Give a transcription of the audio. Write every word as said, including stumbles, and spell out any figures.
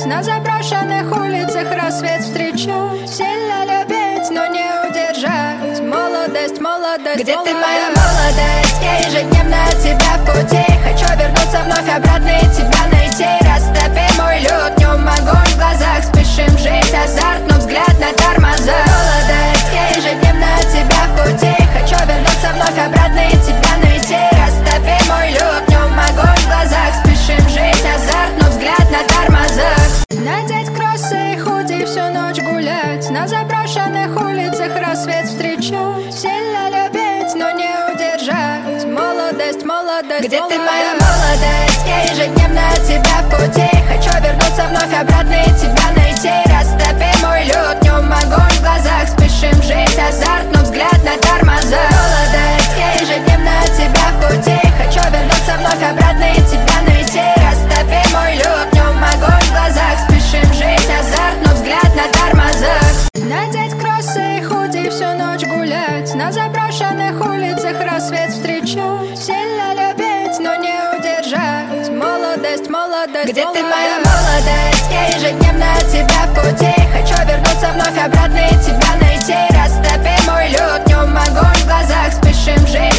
гулять, на заброшенных улицах рассвет встречать. Сильно любить, но не удержать. Молодость, молодость, где молодость. Ты, моя молодость? Я ежедневно от тебя в пути. Хочу вернуться вновь обратно и тебя найти. Растопи мой лед, днем огонь в глазах. Спешим жить, азарт, но взгляд на тормоза. Молодость, я ежедневно от тебя в пути. Хочу вернуться вновь обратно и тебя найти. Растопи мой лед, днем огонь в глазах. Спешим жить, азарт, но взгляд на тормозах. Надеть кроссы и худи, всю ночь гулять, на заброшенных улицах рассвет встречать. Сильно любить, но не удержать. Молодость, молодость, где молодость. Ты, моя молодость? Я ежедневно от тебя в пути. Хочу вернуться вновь обратно и тебя найти. Растопи мой лед, днем огонь в глазах. Спешим жить, азарт, но взгляд на тормоза. Молодость, я ежедневно от тебя в пути. Хочу вернуться вновь обратно и тебя найти. Растопи мой лед, днем огонь в глазах. Спешим жить, азарт, но взгляд на тормозах. Надеть кроссы и худи, всю ночь гулять, на заброшенных улицах рассвет встречать. Сильно любить, но не удержать. Молодость, молодость, где молодость. Ты, моя молодость? Я ежедневно от тебя в